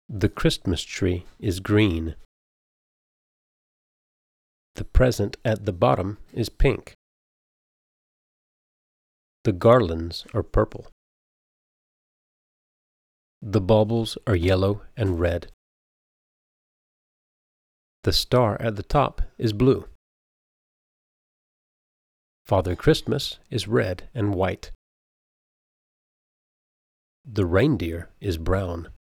The Christmas tree is green. The present at the bottom is pink. The garlands are purple. The baubles are yellow and red. The star at the top is blue. Father Christmas is red and white. The reindeer is brown.